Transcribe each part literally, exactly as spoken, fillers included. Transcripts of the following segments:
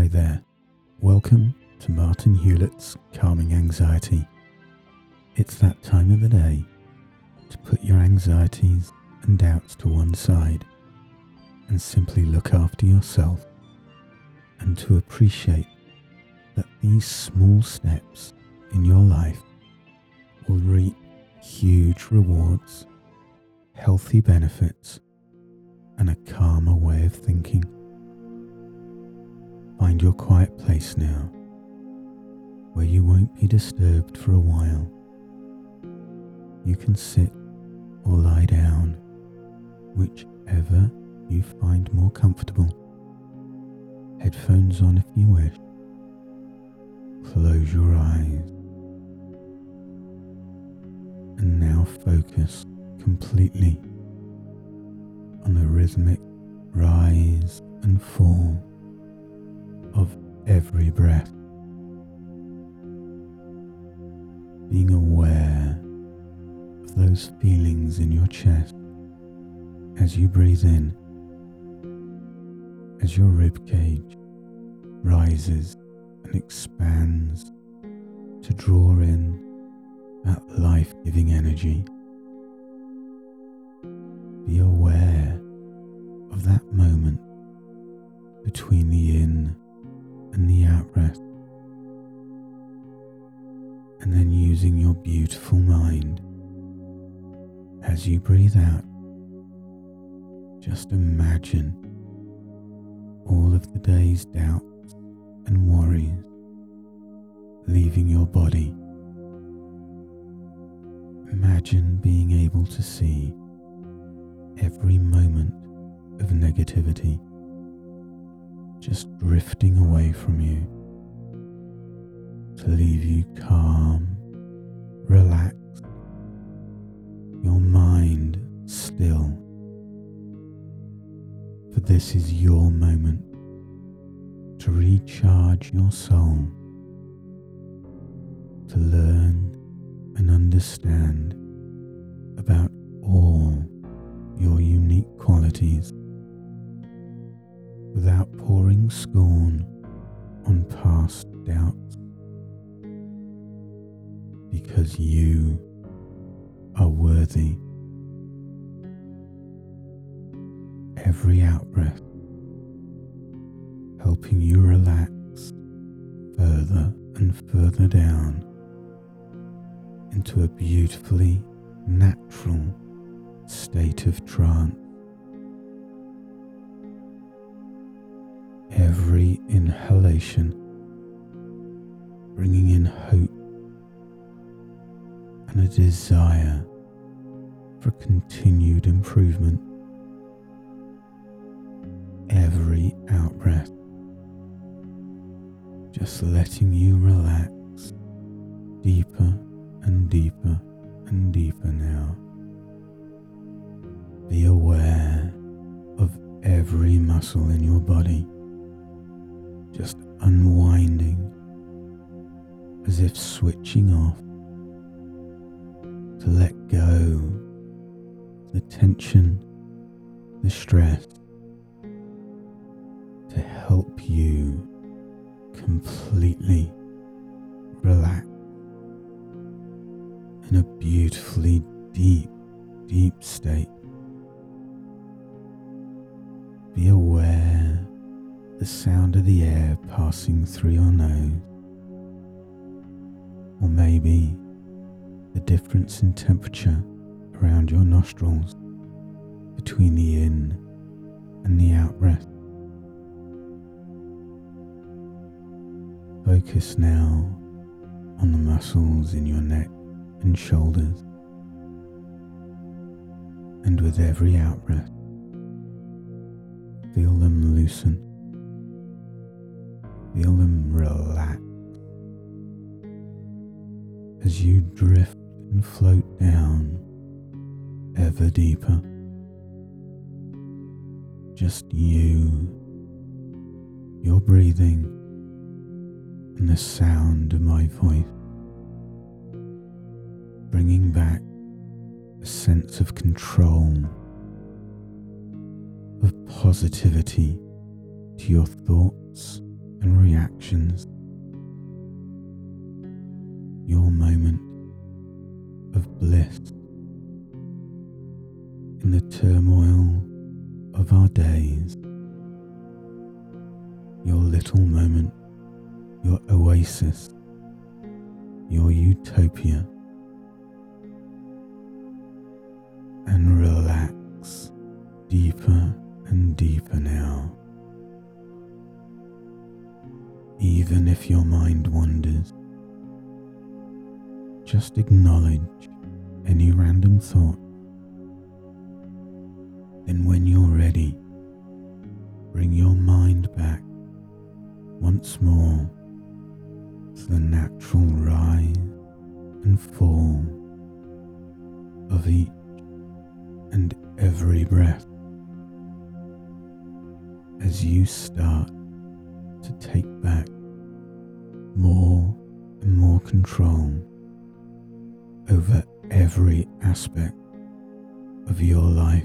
there. Welcome to Martin Hewlett's Calming Anxiety. It's that time of the day to put your anxieties and doubts to one side and simply look after yourself, and to appreciate that these small steps in your life will reap huge rewards, healthy benefits, and a calmer way of thinking. Find your quiet place now, where you won't be disturbed for a while. You can sit or lie down, whichever you find more comfortable. Headphones on if you wish. Close your eyes. And now focus completely on the rhythmic rise and fall of every breath, being aware of those feelings in your chest as you breathe in, as your rib cage rises and expands to draw in that life-giving energy. Be aware of that moment between the in and the out breath, and then using your beautiful mind as you breathe out, just imagine all of the day's doubts and worries leaving your body. Imagine being able to see every moment of negativity just drifting away from you, to leave you calm, relaxed, your mind still. For this is your moment to recharge your soul, to learn and understand about all your unique qualities, without pouring scorn on past doubts, because you are worthy. Every out-breath helping you relax further and further down into a beautifully natural state of trance. Every inhalation bringing in hope and a desire for continued improvement. Every out-breath just letting you relax deeper and deeper and deeper now. Be aware of every muscle in your body just unwinding, as if switching off, to let go the tension, the stress, to help you completely relax in a beautifully deep, deep state. Be aware the sound of the air passing through your nose, or maybe the difference in temperature around your nostrils between the in and the out breath. Focus now on the muscles in your neck and shoulders, and with every out breath, feel them loosen, feel them relax as you drift and float down ever deeper. Just you, your breathing, and the sound of my voice, bringing back a sense of control, of positivity to your thoughts and reactions. Your moment of bliss in the turmoil of our days. Your little moment, your oasis, your utopia. And relax deeper and deeper now. Even if your mind wanders, just acknowledge any random thought. Then when you're ready, bring your mind back once more to the natural rise and fall of each and every breath as you start to take back more and more control over every aspect of your life,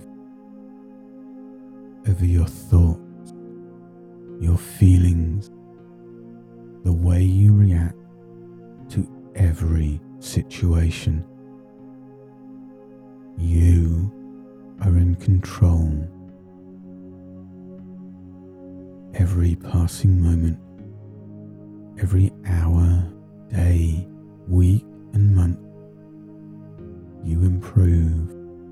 over your thoughts, your feelings, the way you react to every situation. You are in control. Every passing moment, every hour, day, week and month, you improve.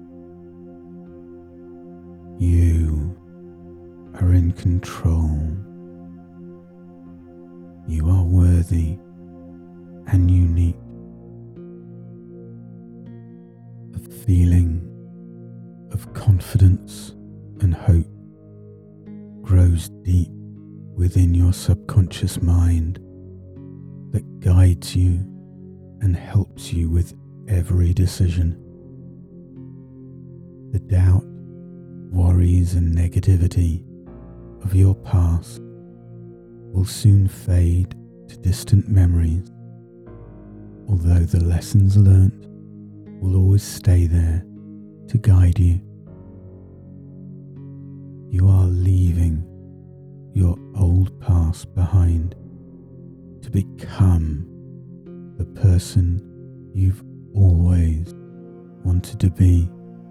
You are in control. You are worthy and unique. A feeling of confidence and hope grows deep within your subconscious mind that guides you and helps you with every decision. The doubt, worries and negativity of your past will soon fade to distant memories, although the lessons learnt will always stay there to guide you. You are leaving your old past behind to become the person you've always wanted to be.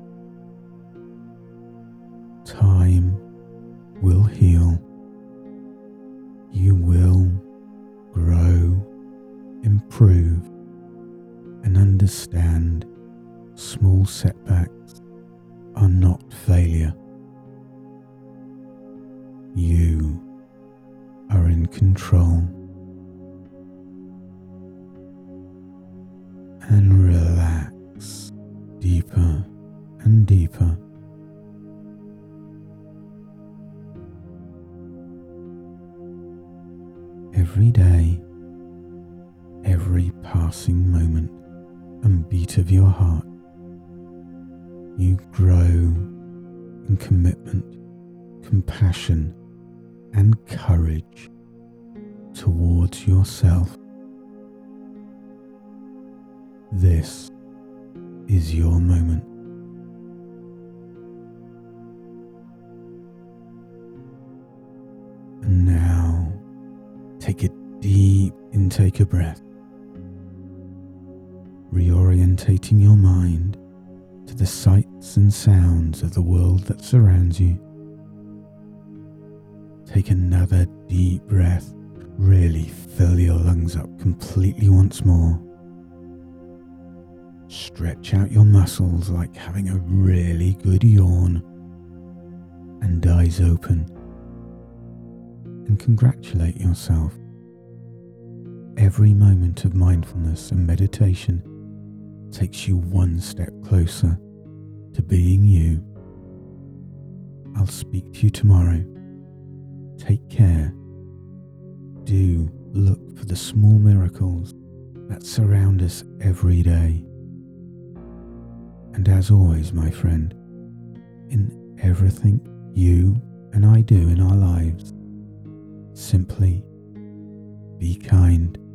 Time will heal. You will grow, improve, and understand small setbacks are not failure. You are in control. And relax deeper and deeper. Every day, every passing moment and beat of your heart, you grow in commitment, compassion, and courage towards yourself. This is your moment. And now, take a deep intake of breath, reorientating your mind to the sights and sounds of the world that surrounds you. Take another deep breath, really fill your lungs up completely once more. Stretch out your muscles like having a really good yawn, and eyes open. And congratulate yourself. Every moment of mindfulness and meditation takes you one step closer to being you. I'll speak to you tomorrow. Take care. Do look for the small miracles that surround us every day. And as always, my friend, in everything you and I do in our lives, simply be kind.